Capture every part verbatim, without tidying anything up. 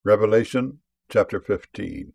Revelation chapter fifteen.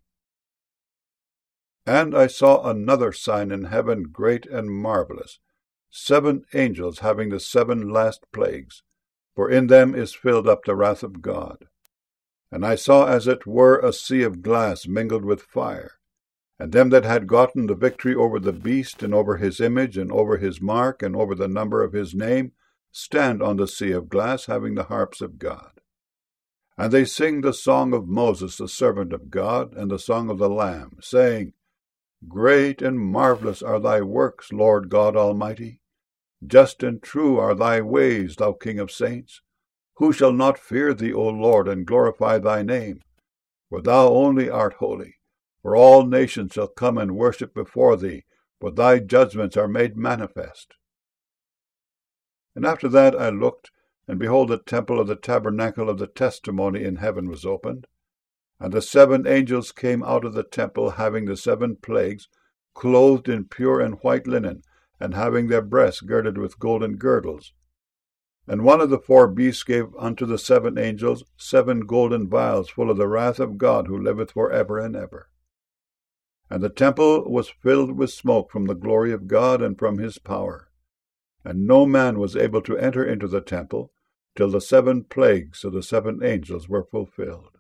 And I saw another sign in heaven, great and marvelous, seven angels having the seven last plagues, for in them is filled up the wrath of God. And I saw as it were a sea of glass mingled with fire, and them that had gotten the victory over the beast, and over his image, and over his mark, and over the number of his name, stand on the sea of glass, having the harps of God. And they sing the song of Moses the servant of God, and the song of the Lamb, saying, Great and marvelous are thy works, Lord God Almighty. Just and true are thy ways, thou King of saints. Who shall not fear thee, O Lord, and glorify thy name? For thou only art holy. For all nations shall come and worship before thee, for thy judgments are made manifest. And after that I looked, and behold, the temple of the tabernacle of the testimony in heaven was opened. And the seven angels came out of the temple, having the seven plagues, clothed in pure and white linen, and having their breasts girded with golden girdles. And one of the four beasts gave unto the seven angels seven golden vials full of the wrath of God, who liveth for ever and ever. And the temple was filled with smoke from the glory of God and from his power. And no man was able to enter into the temple, till the seven plagues of the seven angels were fulfilled.